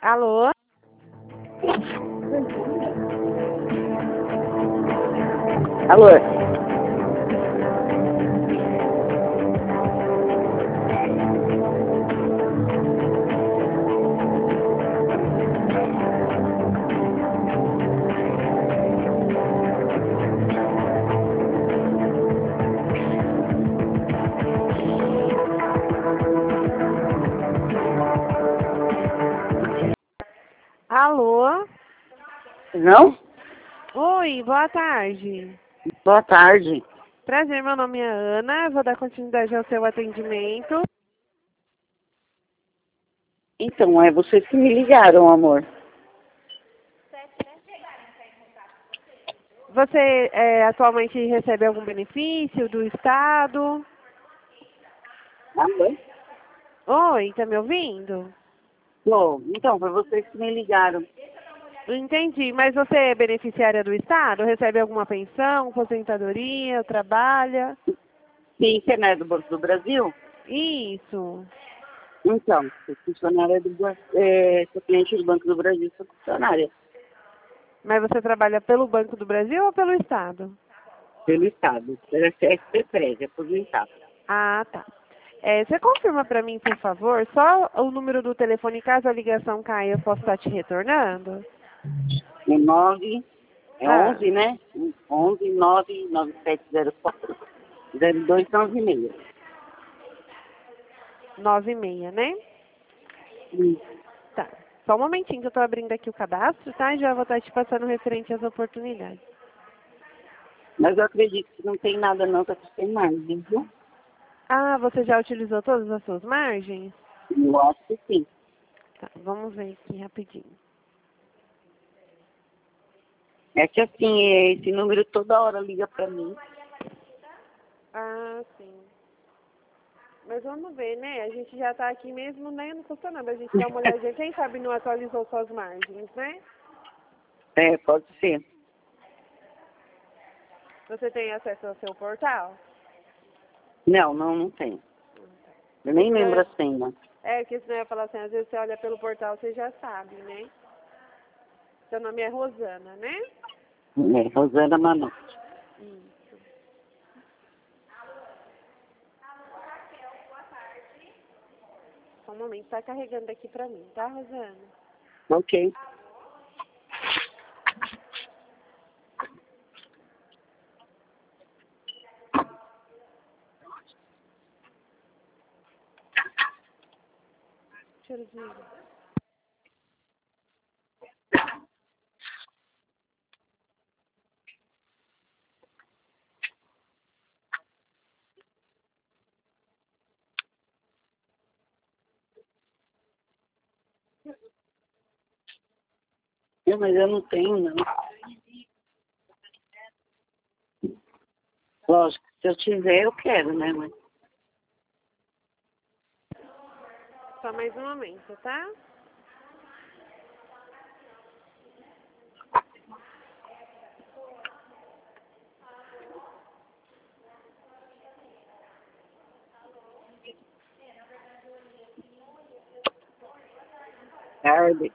Alô? Alô? Alô? Não? Oi, boa tarde. Boa tarde. Prazer, meu nome é Ana. Eu vou dar continuidade ao seu atendimento. Então, é vocês que me ligaram, amor. Você atualmente recebe algum benefício do Estado? Alô? Oi, tá me ouvindo? Bom, então, foi vocês que me ligaram. Entendi, mas você é beneficiária do Estado? Recebe alguma pensão, aposentadoria, trabalha? Sim, você não é do Banco do Brasil? Isso. Então, sou funcionária sou cliente do Banco do Brasil, sou funcionária Mas você trabalha pelo Banco do Brasil ou pelo Estado? pelo Estado. Pela CSP-Prev, aposentada. Ah, tá. Você confirma para mim, por favor, só o número do telefone, caso a ligação caia, eu posso estar te retornando? É 9, é Ah, 11, né? 11 9 9704 0296. 96, né? Hum. Tá. Só um momentinho que eu tô abrindo aqui o cadastro, tá? Já vou estar te passando referente às oportunidades. Mas eu acredito que não tem nada não para ter margem, viu? Ah, você já utilizou todas as suas margens? Eu acho que sim. Tá, vamos ver aqui rapidinho. É que assim, esse número toda hora liga para mim. Ah, sim. Mas vamos ver, né? A gente já tá aqui mesmo, né? Não custa nada a gente dar uma olhadinha. Quem sabe não atualizou suas margens, né? É, pode ser. Você tem acesso ao seu portal? Não tem. Eu Porque nem senão, lembro a senha. porque senão eu ia falar assim, às vezes você olha pelo portal, você já sabe, né? Seu nome é Rosana, né? É, Rosana Manotti. Isso. Só um momento, tá carregando aqui pra mim, tá, Rosana? Ok. Cheirosinho. Mas eu não tenho, não. Lógico, se eu tiver, eu quero, né, mãe? Só mais um momento, tá? Tarde.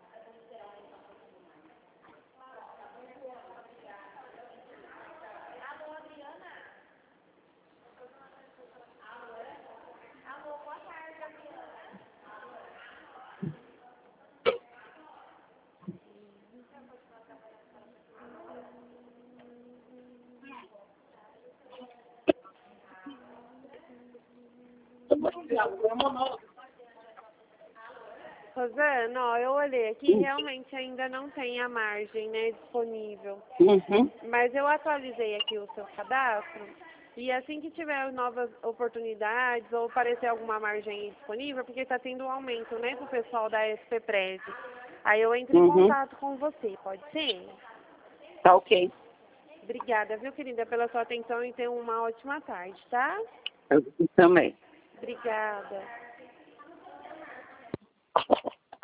Rosana, ó, eu olhei aqui, realmente ainda não tem a margem, né, disponível. Uhum. Mas eu atualizei aqui o seu cadastro e assim que tiver novas oportunidades ou aparecer alguma margem aí disponível, porque está tendo um aumento, né, pro pessoal da SP-Prev. Aí eu entro em Uhum. contato com você, pode ser? Tá ok. Obrigada, viu, querida, pela sua atenção e tenha uma ótima tarde, tá? Eu também. Obrigada.